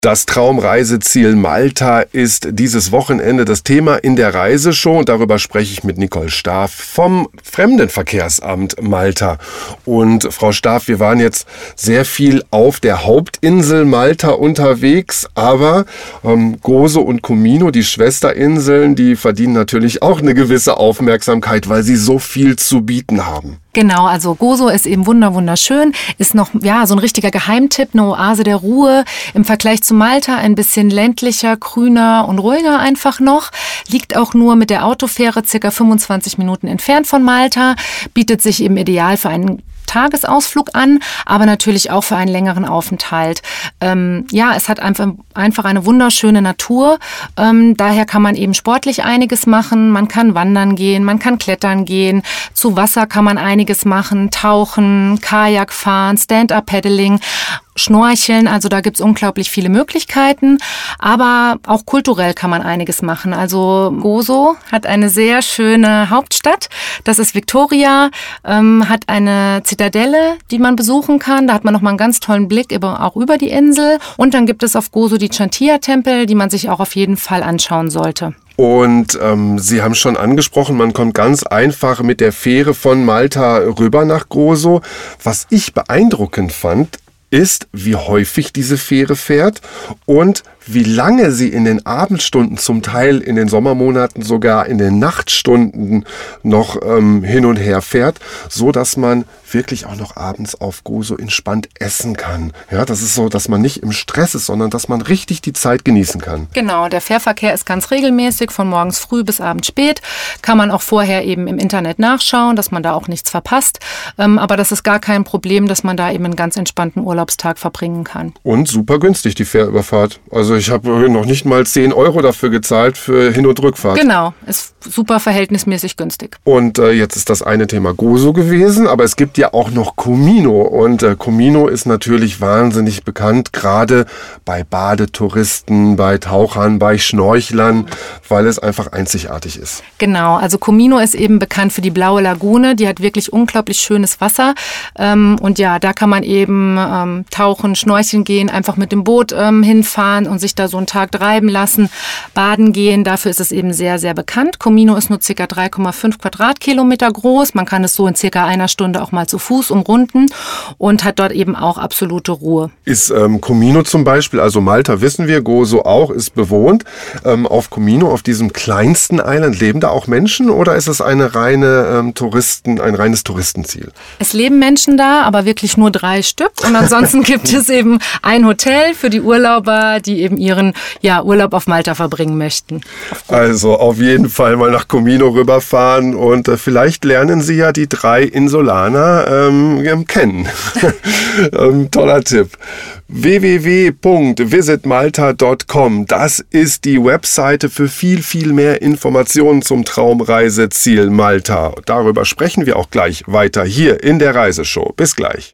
Das Traumreiseziel Malta ist dieses Wochenende das Thema in der Reiseshow und darüber spreche ich mit Nicole Staaf vom Fremdenverkehrsamt Malta. Und Frau Staaf, wir waren jetzt sehr viel auf der Hauptinsel Malta unterwegs, aber Gozo und Comino, die Schwesterinseln, die verdienen natürlich auch eine gewisse Aufmerksamkeit, weil sie so viel zu bieten haben. Genau, also Gozo ist eben wunderschön, ist noch so ein richtiger Geheimtipp, eine Oase der Ruhe im Vergleich zu Malta, ein bisschen ländlicher, grüner und ruhiger einfach noch, liegt auch nur mit der Autofähre circa 25 Minuten entfernt von Malta, bietet sich eben ideal für einen Tagesausflug an, aber natürlich auch für einen längeren Aufenthalt. Es hat einfach eine wunderschöne Natur. Daher kann man eben sportlich einiges machen. Man kann wandern gehen, man kann klettern gehen. Zu Wasser kann man einiges machen, tauchen, Kajak fahren, Stand-up-Paddling, Schnorcheln, also da gibt's unglaublich viele Möglichkeiten, aber auch kulturell kann man einiges machen. Also Gozo hat eine sehr schöne Hauptstadt, das ist Victoria, hat eine Zitadelle, die man besuchen kann, da hat man nochmal einen ganz tollen Blick auch über die Insel und dann gibt es auf Gozo die Chantia-Tempel, die man sich auch auf jeden Fall anschauen sollte. Und Sie haben schon angesprochen, man kommt ganz einfach mit der Fähre von Malta rüber nach Gozo. Was ich beeindruckend fand, ist, wie häufig diese Fähre fährt und wie lange sie in den Abendstunden, zum Teil in den Sommermonaten sogar in den Nachtstunden noch hin und her fährt, so dass man wirklich auch noch abends auf Gozo entspannt essen kann. Ja, das ist so, dass man nicht im Stress ist, sondern dass man richtig die Zeit genießen kann. Genau, der Fährverkehr ist ganz regelmäßig, von morgens früh bis abends spät. Kann man auch vorher eben im Internet nachschauen, dass man da auch nichts verpasst. Aber das ist gar kein Problem, dass man da eben einen ganz entspannten Urlaubstag verbringen kann. Und super günstig, die Fährüberfahrt. Also ich habe noch nicht mal 10 € dafür gezahlt für Hin- und Rückfahrt. Genau, ist super verhältnismäßig günstig. Und jetzt ist das eine Thema Gozo gewesen, aber es gibt ja auch noch Comino. Und Comino ist natürlich wahnsinnig bekannt, gerade bei Badetouristen, bei Tauchern, bei Schnorchlern, weil es einfach einzigartig ist. Genau, also Comino ist eben bekannt für die blaue Lagune, die hat wirklich unglaublich schönes Wasser. Und ja, da kann man eben tauchen, schnorcheln gehen, einfach mit dem Boot hinfahren und sich da so einen Tag treiben lassen, baden gehen. Dafür ist es eben sehr, sehr bekannt. Comino ist nur ca. 3,5 Quadratkilometer groß. Man kann es so in circa einer Stunde auch mal zu Fuß umrunden und hat dort eben auch absolute Ruhe. Ist Comino zum Beispiel, also Malta wissen wir, Gozo auch, ist bewohnt. Auf Comino, auf diesem kleinsten Island, leben da auch Menschen oder ist es ein reines Touristenziel? Es leben Menschen da, aber wirklich nur 3 Stück. Und ansonsten gibt es eben ein Hotel für die Urlauber, die eben ihren Urlaub auf Malta verbringen möchten. Also auf jeden Fall mal nach Comino rüberfahren und vielleicht lernen Sie ja die 3 Insulaner kennen. Toller Tipp. www.visitmalta.com, das ist die Webseite für viel, viel mehr Informationen zum Traumreiseziel Malta. Darüber sprechen wir auch gleich weiter hier in der Reiseshow. Bis gleich.